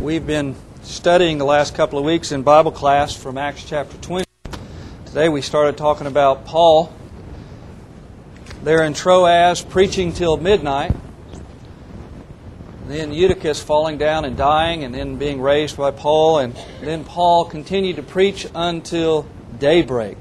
We've been studying the last couple of weeks in Bible class from Acts chapter 20. Today we started talking about Paul. They're in Troas preaching till midnight. Then Eutychus falling down and dying and then being raised by Paul. And then Paul continued to preach until daybreak.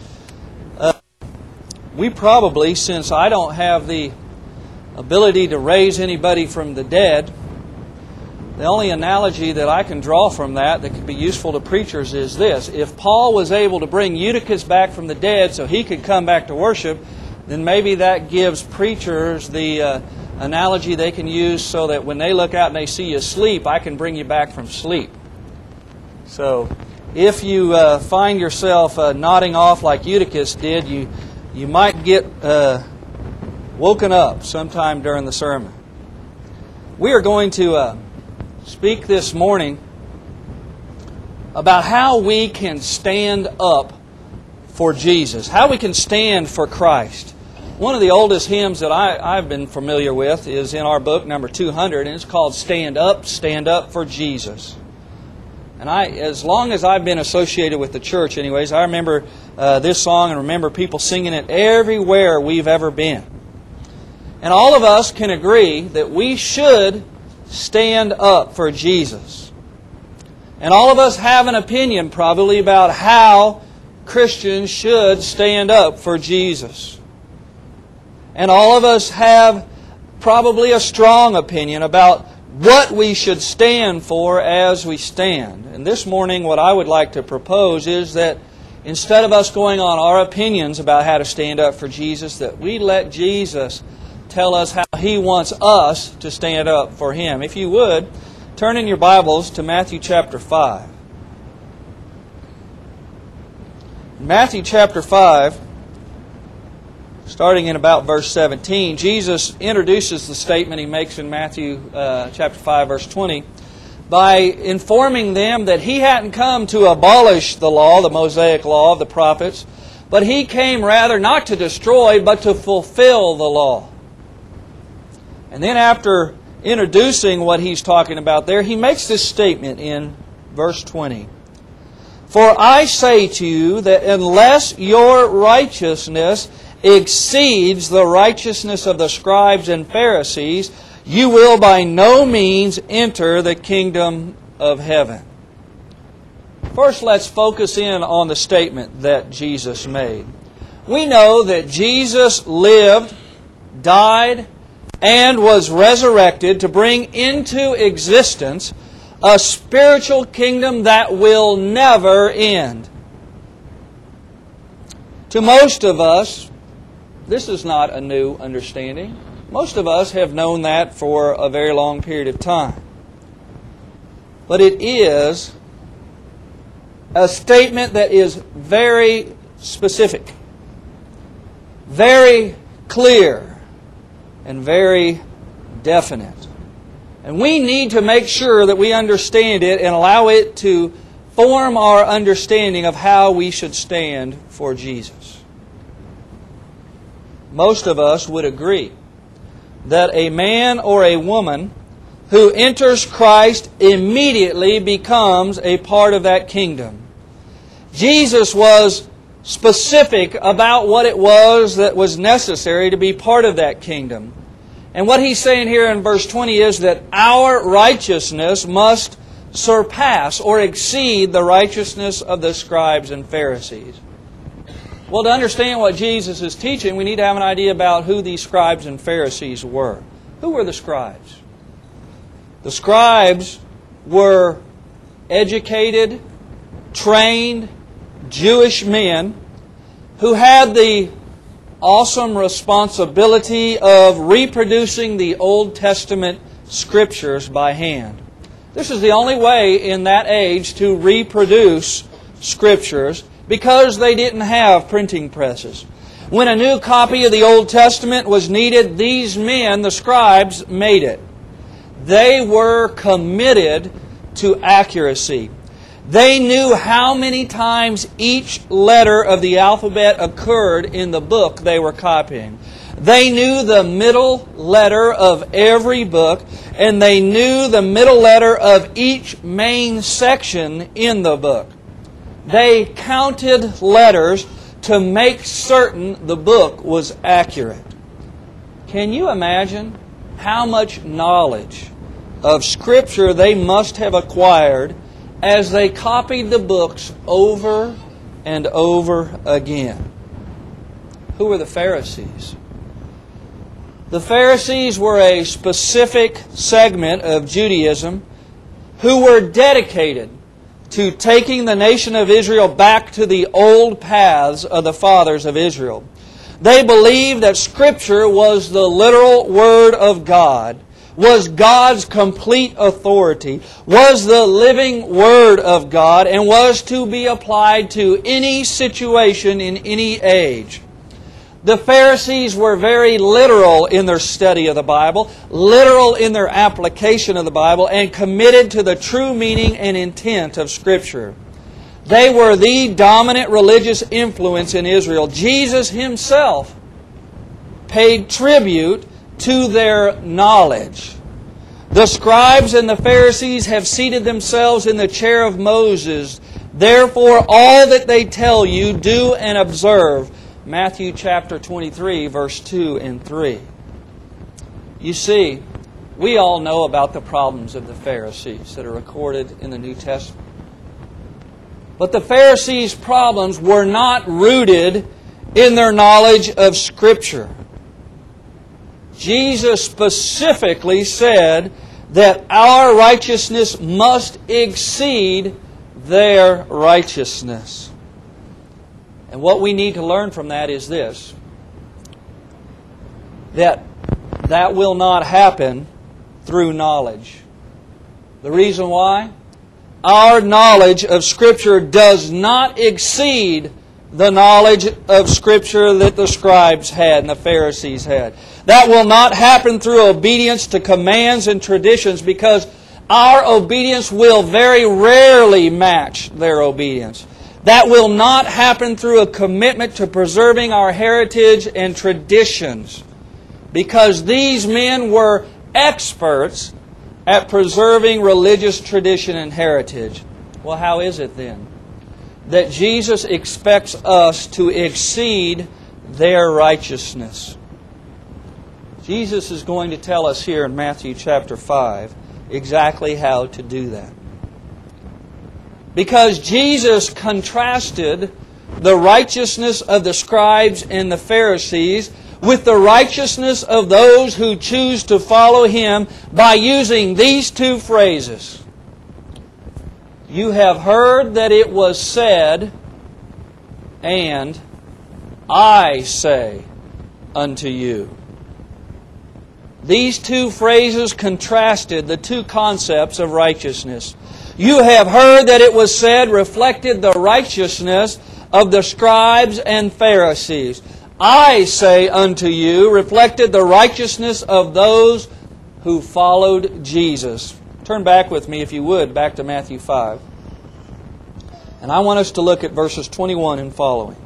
We probably, since I don't have the ability to raise anybody from the dead, the only analogy that I can draw from that could be useful to preachers is this. If Paul was able to bring Eutychus back from the dead so he could come back to worship, then maybe that gives preachers the analogy they can use so that when they look out and they see you asleep, I can bring you back from sleep. So if you find yourself nodding off like Eutychus did, you might get woken up sometime during the sermon. We are going to speak this morning about how we can stand up for Jesus, how we can stand for Christ. One of the oldest hymns that I've been familiar with is in our book, number 200, and it's called Stand Up for Jesus. And as long as I've been associated with the church anyways, I remember this song and remember people singing it everywhere we've ever been. And all of us can agree that we should stand up for Jesus. And all of us have an opinion probably about how Christians should stand up for Jesus. And all of us have probably a strong opinion about what we should stand for as we stand. And this morning what I would like to propose is that instead of us going on our opinions about how to stand up for Jesus, that we let Jesus tell us how He wants us to stand up for Him. If you would, turn in your Bibles to Matthew chapter 5. Matthew chapter 5, starting in about verse 17, Jesus introduces the statement He makes in Matthew chapter 5, verse 20, by informing them that He hadn't come to abolish the law, the Mosaic law of the prophets, but He came rather not to destroy, but to fulfill the law. And then after introducing what He's talking about there, He makes this statement in verse 20. For I say to you that unless your righteousness exceeds the righteousness of the scribes and Pharisees, you will by no means enter the kingdom of heaven. First, let's focus in on the statement that Jesus made. We know that Jesus lived, died, and was resurrected to bring into existence a spiritual kingdom that will never end. To most of us, this is not a new understanding. Most of us have known that for a very long period of time. But it is a statement that is very specific, very clear, and very definite. And we need to make sure that we understand it and allow it to form our understanding of how we should stand for Jesus. Most of us would agree that a man or a woman who enters Christ immediately becomes a part of that kingdom. Jesus was specific about what it was that was necessary to be part of that kingdom. And what He's saying here in verse 20 is that our righteousness must surpass or exceed the righteousness of the scribes and Pharisees. Well, to understand what Jesus is teaching, we need to have an idea about who these scribes and Pharisees were. Who were the scribes? The scribes were educated, trained Jewish men who had the awesome responsibility of reproducing the Old Testament Scriptures by hand. This is the only way in that age to reproduce Scriptures because they didn't have printing presses. When a new copy of the Old Testament was needed, these men, the scribes, made it. They were committed to accuracy. They knew how many times each letter of the alphabet occurred in the book they were copying. They knew the middle letter of every book, and they knew the middle letter of each main section in the book. They counted letters to make certain the book was accurate. Can you imagine how much knowledge of Scripture they must have acquired as they copied the books over and over again? Who were the Pharisees? The Pharisees were a specific segment of Judaism who were dedicated to taking the nation of Israel back to the old paths of the fathers of Israel. They believed that Scripture was the literal Word of God, was God's complete authority, was the living Word of God, and was to be applied to any situation in any age. The Pharisees were very literal in their study of the Bible, literal in their application of the Bible, and committed to the true meaning and intent of Scripture. They were the dominant religious influence in Israel. Jesus Himself paid tribute to their knowledge. The scribes and the Pharisees have seated themselves in the chair of Moses. Therefore, all that they tell you, do and observe. Matthew chapter 23, verse 2 and 3. You see, we all know about the problems of the Pharisees that are recorded in the New Testament. But the Pharisees' problems were not rooted in their knowledge of Scripture. Jesus specifically said that our righteousness must exceed their righteousness. And what we need to learn from that is this: that will not happen through knowledge. The reason why? Our knowledge of Scripture does not exceed the knowledge of Scripture that the scribes had and the Pharisees had. That will not happen through obedience to commands and traditions, because our obedience will very rarely match their obedience. That will not happen through a commitment to preserving our heritage and traditions, because these men were experts at preserving religious tradition and heritage. Well, how is it then that Jesus expects us to exceed their righteousness? Jesus is going to tell us here in Matthew chapter 5 exactly how to do that. Because Jesus contrasted the righteousness of the scribes and the Pharisees with the righteousness of those who choose to follow Him by using these two phrases. You have heard that it was said, and I say unto you. These two phrases contrasted the two concepts of righteousness. You have heard that it was said reflected the righteousness of the scribes and Pharisees. I say unto you reflected the righteousness of those who followed Jesus. Turn back with me, if you would, back to Matthew 5. And I want us to look at verses 21 and following.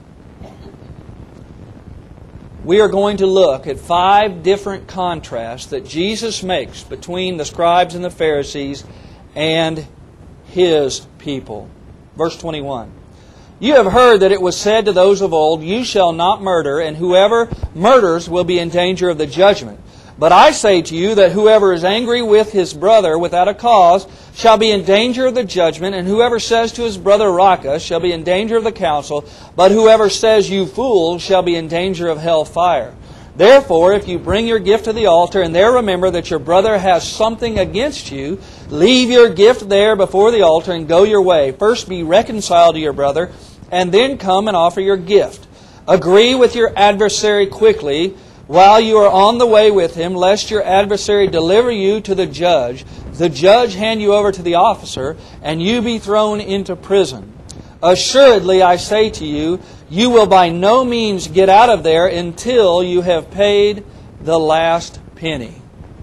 We are going to look at 5 different contrasts that Jesus makes between the scribes and the Pharisees and His people. Verse 21. You have heard that it was said to those of old, you shall not murder, and whoever murders will be in danger of the judgment. But I say to you that whoever is angry with his brother without a cause shall be in danger of the judgment, and whoever says to his brother Raca shall be in danger of the council, but whoever says you fool shall be in danger of hell fire. Therefore, if you bring your gift to the altar and there remember that your brother has something against you, leave your gift there before the altar and go your way. First be reconciled to your brother, and then come and offer your gift. Agree with your adversary quickly while you are on the way with him, lest your adversary deliver you to the judge hand you over to the officer, and you be thrown into prison. Assuredly, I say to you, you will by no means get out of there until you have paid the last penny.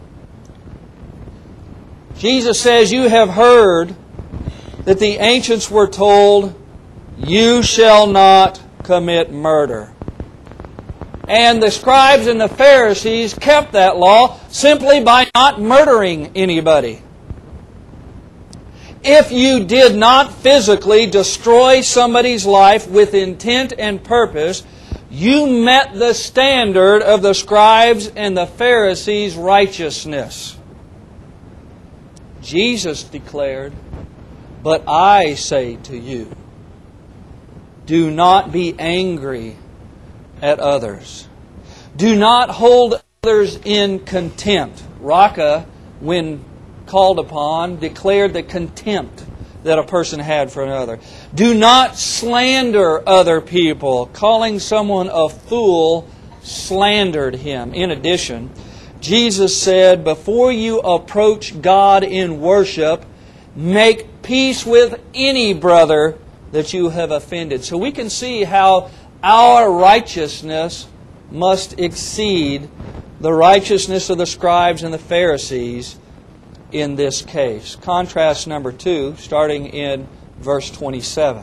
Jesus says, you have heard that the ancients were told, you shall not commit murder. And the scribes and the Pharisees kept that law simply by not murdering anybody. If you did not physically destroy somebody's life with intent and purpose, you met the standard of the scribes and the Pharisees' righteousness. Jesus declared, "But I say to you, do not be angry at others. Do not hold others in contempt." Raca, when called upon, declared the contempt that a person had for another. Do not slander other people. Calling someone a fool slandered him. In addition, Jesus said, before you approach God in worship, make peace with any brother that you have offended. So we can see how our righteousness must exceed the righteousness of the scribes and the Pharisees in this case. Contrast number 2, starting in verse 27.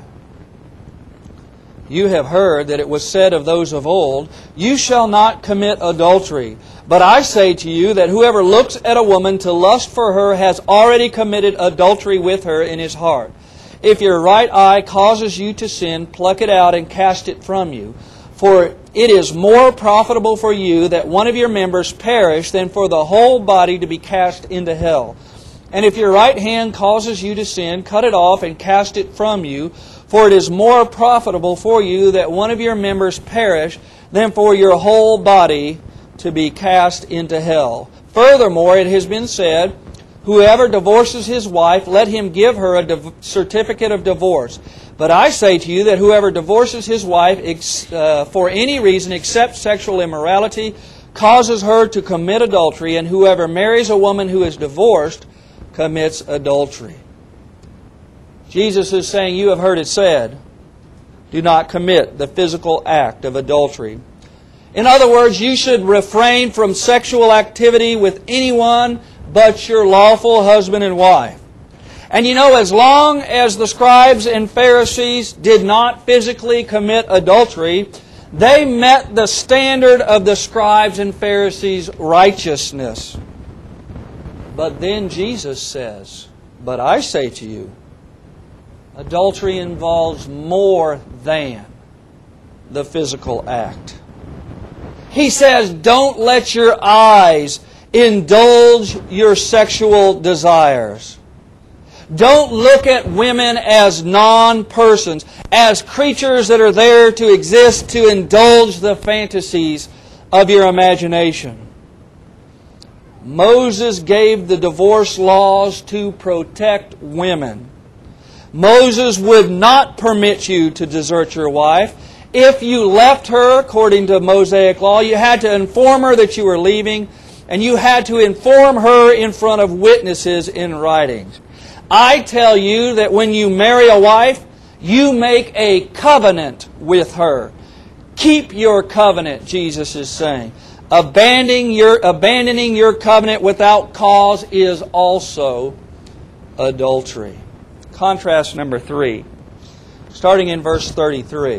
You have heard that it was said of those of old, "You shall not commit adultery." But I say to you that whoever looks at a woman to lust for her has already committed adultery with her in his heart. If your right eye causes you to sin, pluck it out and cast it from you. For it is more profitable for you that one of your members perish than for the whole body to be cast into hell. And if your right hand causes you to sin, cut it off and cast it from you. For it is more profitable for you that one of your members perish than for your whole body to be cast into hell. Furthermore, it has been said, whoever divorces his wife, let him give her a certificate of divorce. But I say to you that whoever divorces his wife for any reason except sexual immorality causes her to commit adultery, and whoever marries a woman who is divorced commits adultery. Jesus is saying, you have heard it said, do not commit the physical act of adultery. In other words, you should refrain from sexual activity with anyone but your lawful husband and wife. And you know, as long as the scribes and Pharisees did not physically commit adultery, they met the standard of the scribes and Pharisees' righteousness. But then Jesus says, but I say to you, adultery involves more than the physical act. He says, don't let your eyes indulge your sexual desires. Don't look at women as non-persons, as creatures that are there to exist to indulge the fantasies of your imagination. Moses gave the divorce laws to protect women. Moses would not permit you to desert your wife. If you left her, according to Mosaic law, you had to inform her that you were leaving, and you had to inform her in front of witnesses in writing. I tell you that when you marry a wife, you make a covenant with her. Keep your covenant, Jesus is saying. Abandoning your covenant without cause is also adultery. Contrast number 3, starting in verse 33.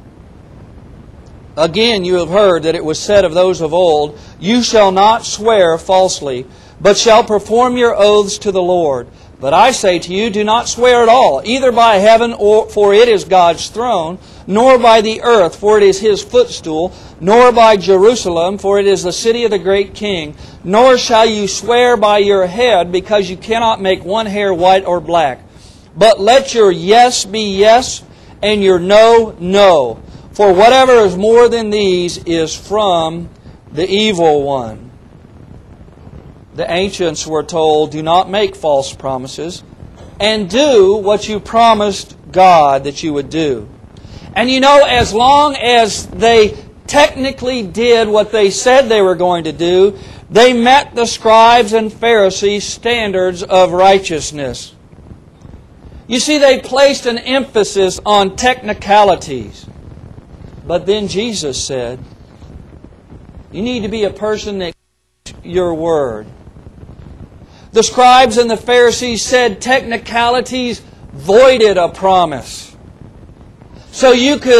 Again, you have heard that it was said of those of old, you shall not swear falsely, but shall perform your oaths to the Lord. But I say to you, do not swear at all, either by heaven, for it is God's throne, nor by the earth, for it is His footstool, nor by Jerusalem, for it is the city of the great King. Nor shall you swear by your head, because you cannot make one hair white or black. But let your yes be yes, and your no, no. For whatever is more than these is from the evil one. The ancients were told, do not make false promises, and do what you promised God that you would do. And you know, as long as they technically did what they said they were going to do, they met the scribes and Pharisees' standards of righteousness. You see, they placed an emphasis on technicalities. But then Jesus said, you need to be a person that keeps your word. The scribes and the Pharisees said technicalities voided a promise. So you could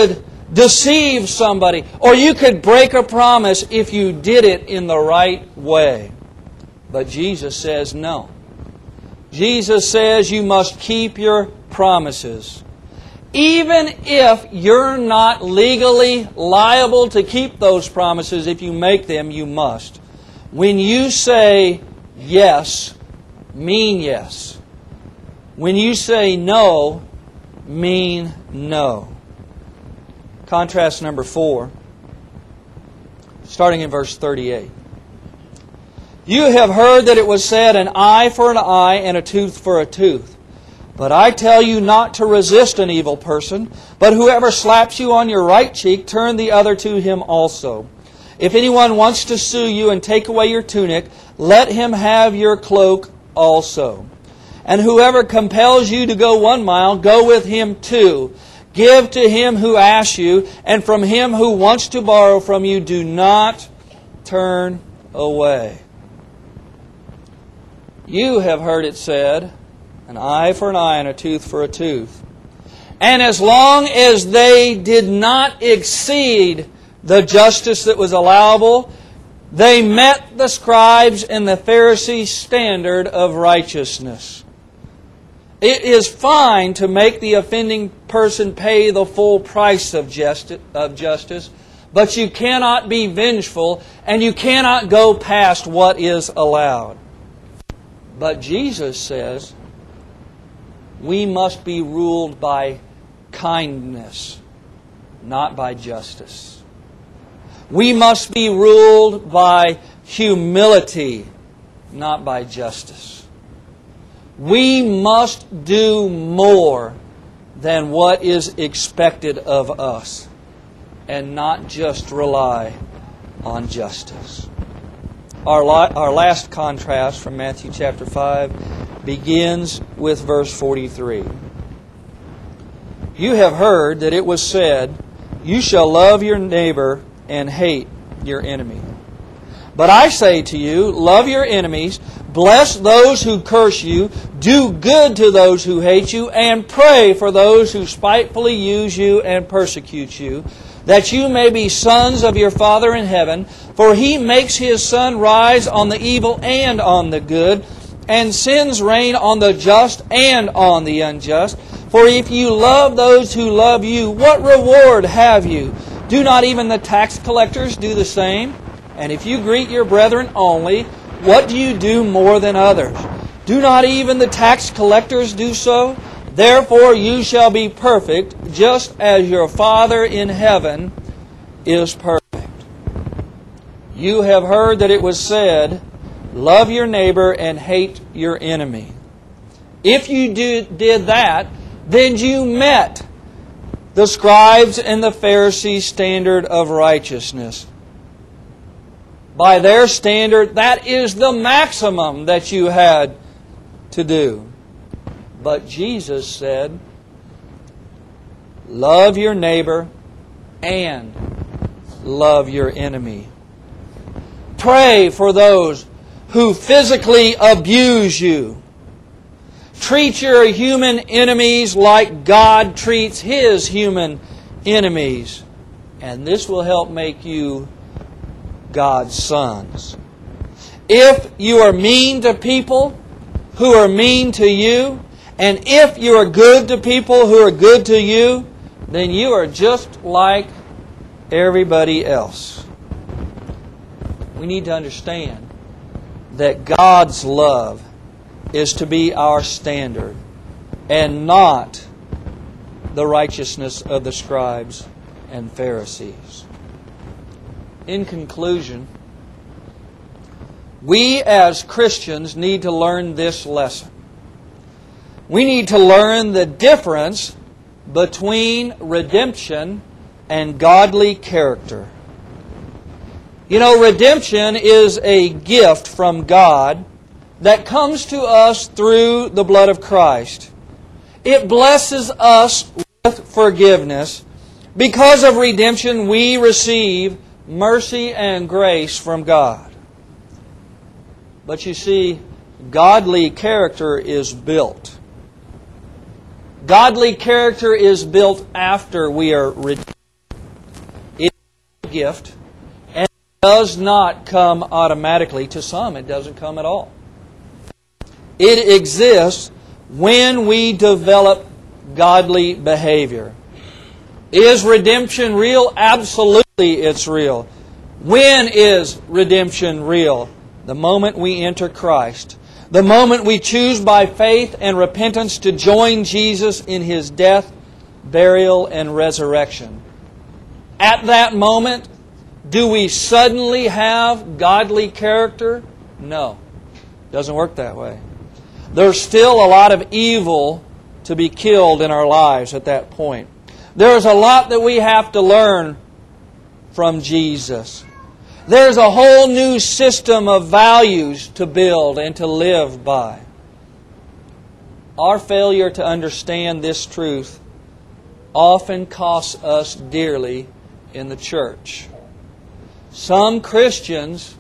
deceive somebody, or you could break a promise if you did it in the right way. But Jesus says no. Jesus says you must keep your promises. Even if you're not legally liable to keep those promises, if you make them, you must. When you say yes, mean yes. When you say no, mean no. Contrast number 4, starting in verse 38. You have heard that it was said, an eye for an eye and a tooth for a tooth. But I tell you not to resist an evil person, but whoever slaps you on your right cheek, turn the other to him also. If anyone wants to sue you and take away your tunic, let him have your cloak also. And whoever compels you to go 1 mile, go with him 2. Give to him who asks you, and from him who wants to borrow from you, do not turn away. You have heard it said, an eye for an eye and a tooth for a tooth. And as long as they did not exceed the justice that was allowable, they met the scribes and the Pharisees' standard of righteousness. It is fine to make the offending person pay the full price of justice, but you cannot be vengeful and you cannot go past what is allowed. But Jesus says we must be ruled by kindness, not by justice. We must be ruled by humility, not by justice. We must do more than what is expected of us and not just rely on justice. Our last contrast from Matthew chapter 5 begins with verse 43. You have heard that it was said, you shall love your neighbor and hate your enemy. But I say to you, love your enemies, bless those who curse you, do good to those who hate you, and pray for those who spitefully use you and persecute you, that you may be sons of your Father in heaven. For He makes His sun rise on the evil and on the good, and sends rain on the just and on the unjust. For if you love those who love you, what reward have you? Do not even the tax collectors do the same? And if you greet your brethren only, what do you do more than others? Do not even the tax collectors do so? Therefore you shall be perfect, just as your Father in heaven is perfect. You have heard that it was said, love your neighbor and hate your enemy. If you did that, then you met the scribes and the Pharisees' standard of righteousness. By their standard, that is the maximum that you had to do. But Jesus said, love your neighbor and love your enemy. Pray for those who physically abuse you. Treat your human enemies like God treats His human enemies. And this will help make you God's sons. If you are mean to people who are mean to you, and if you are good to people who are good to you, then you are just like everybody else. We need to understand that God's love is to be our standard and not the righteousness of the scribes and Pharisees. In conclusion, we as Christians need to learn this lesson. We need to learn the difference between redemption and godly character. You know, redemption is a gift from God that comes to us through the blood of Christ. It blesses us with forgiveness. Because of redemption, we receive mercy and grace from God. But you see, godly character is built. Godly character is built after we are redeemed. gift, and it does not come automatically. To some, it doesn't come at all. It exists when we develop godly behavior. Is redemption real? Absolutely it's real. When is redemption real? The moment we enter Christ. The moment we choose by faith and repentance to join Jesus in His death, burial, and resurrection. At that moment, do we suddenly have godly character? No. It doesn't work that way. There's still a lot of evil to be killed in our lives at that point. There's a lot that we have to learn from Jesus. There's a whole new system of values to build and to live by. Our failure to understand this truth often costs us dearly in the church. Some Christians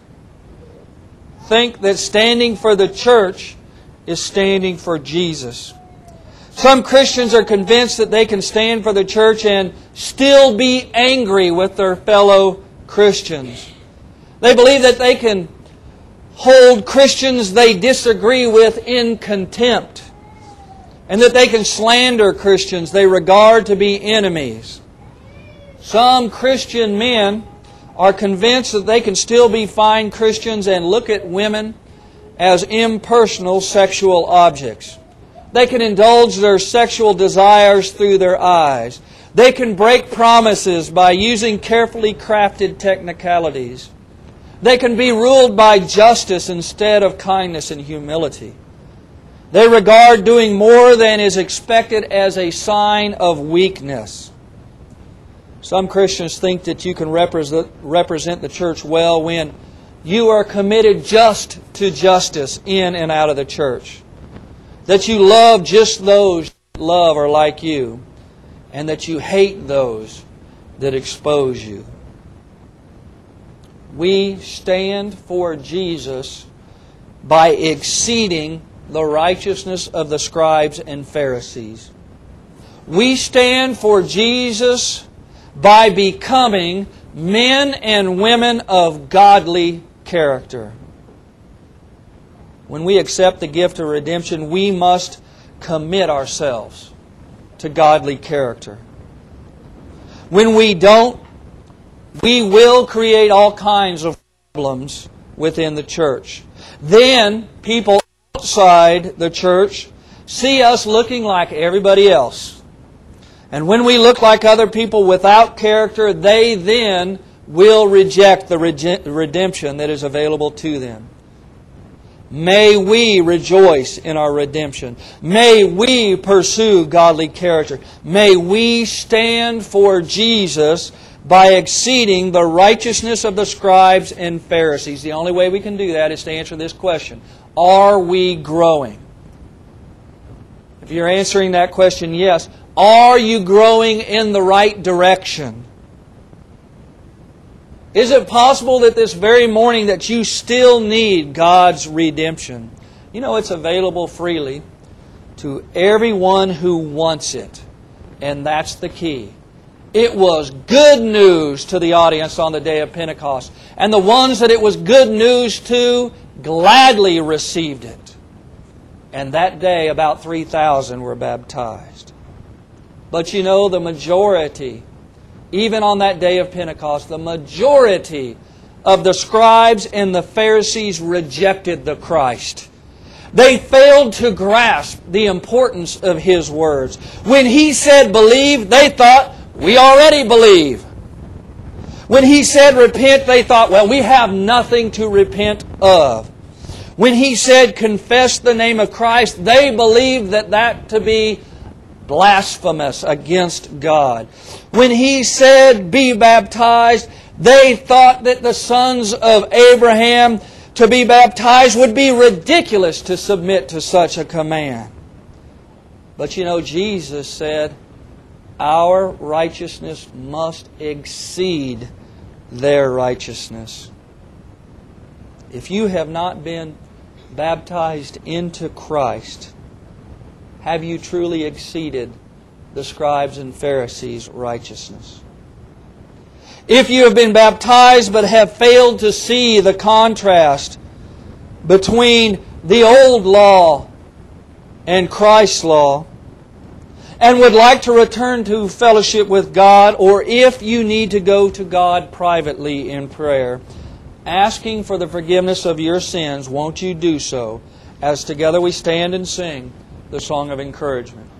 think that standing for the church is standing for Jesus. Some Christians are convinced that they can stand for the church and still be angry with their fellow Christians. They believe that they can hold Christians they disagree with in contempt, and that they can slander Christians they regard to be enemies. Some Christian men are convinced that they can still be fine Christians and look at women as impersonal sexual objects. They can indulge their sexual desires through their eyes. They can break promises by using carefully crafted technicalities. They can be ruled by justice instead of kindness and humility. They regard doing more than is expected as a sign of weakness. Some Christians think that you can represent the church well when you are committed just to justice in and out of the church. That you love just those that love or like you, and that you hate those that expose you. We stand for Jesus by exceeding the righteousness of the scribes and Pharisees. We stand for Jesus by becoming men and women of godly character. When we accept the gift of redemption, we must commit ourselves to godly character. When we don't, we will create all kinds of problems within the church. Then people outside the church see us looking like everybody else. And when we look like other people without character, they then will reject the redemption that is available to them. May we rejoice in our redemption. May we pursue godly character. May we stand for Jesus by exceeding the righteousness of the scribes and Pharisees. The only way we can do that is to answer this question. Are we growing? If you're answering that question, yes. Are you growing in the right direction? Is it possible that this very morning that you still need God's redemption? You know, it's available freely to everyone who wants it. And that's the key. It was good news to the audience on the day of Pentecost. And the ones that it was good news to gladly received it. And that day about 3,000 were baptized. But you know, the majority, even on that day of Pentecost, the majority of the scribes and the Pharisees rejected the Christ. They failed to grasp the importance of His words. When He said believe, they thought, we already believe. When He said repent, they thought, well, we have nothing to repent of. When He said confess the name of Christ, they believed that to be blasphemous against God. When He said be baptized, they thought that the sons of Abraham to be baptized would be ridiculous to submit to such a command. But you know, Jesus said, our righteousness must exceed their righteousness. If you have not been baptized into Christ, have you truly exceeded the scribes and Pharisees' righteousness? If you have been baptized but have failed to see the contrast between the old law and Christ's law, and would like to return to fellowship with God, or if you need to go to God privately in prayer, asking for the forgiveness of your sins, won't you do so as together we stand and sing the song of encouragement?